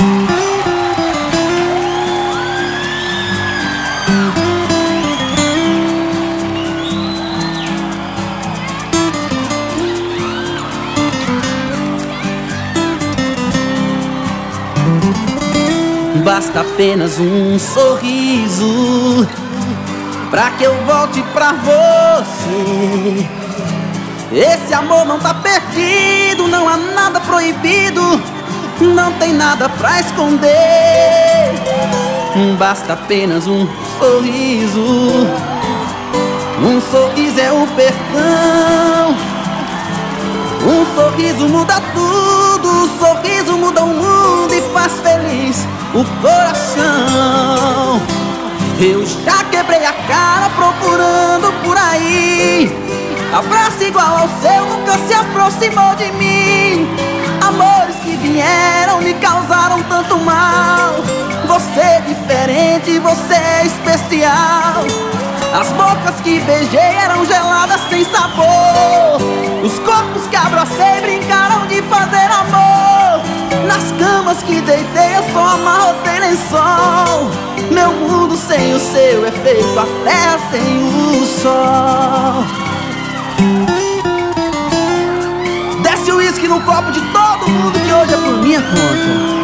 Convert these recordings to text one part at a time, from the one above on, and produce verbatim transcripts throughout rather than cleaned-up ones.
Basta apenas um sorriso pra que eu volte pra você. Esse amor não tá perdido, não há nada proibido, não tem nada pra esconder. Basta apenas um sorriso, um sorriso é o perdão. Um sorriso muda tudo, um sorriso muda o mundo e faz feliz o coração. Eu já quebrei a cara procurando por aí abraço igual ao seu, nunca se aproximou de mim. Amores que vieram me causaram tanto mal. Você é diferente, você é especial. As bocas que beijei eram geladas sem sabor. Os corpos que abracei brincaram de fazer amor. Nas camas que deitei eu só amarrotei lençol. Meu mundo sem o seu é feito a terra sem o sol. Desce o uísque no copo de todo mundo que hoje é por minha conta.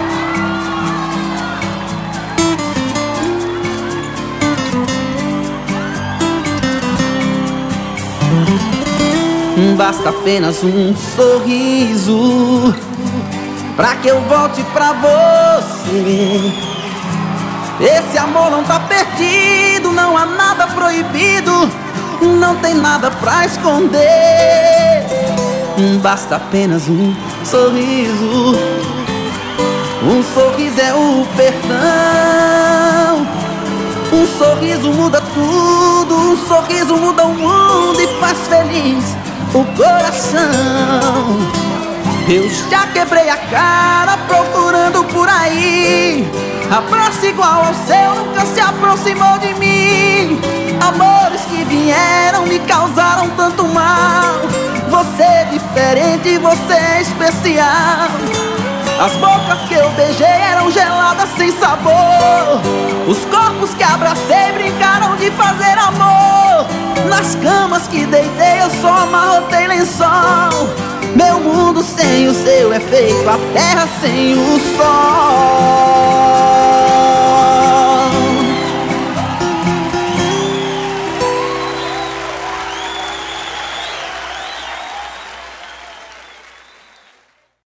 Basta apenas um sorriso pra que eu volte pra você. Esse amor não tá perdido, não há nada proibido, não tem nada pra esconder. Basta apenas um sorriso, um sorriso é o perdão. Um sorriso muda tudo, um sorriso muda o mundo e faz feliz o coração. Eu já quebrei a cara procurando por aí abraço igual ao seu, nunca se aproximou de mim. Amores que vieram me causaram tanto mal. Você é diferente, você é especial. As bocas que eu beijei eram geladas sem sabor. Os corpos que abracei brincaram de fazer amor. Nas camas que deitei eu só amarrotei lençol. Meu mundo sem o seu é feito a terra sem o sol.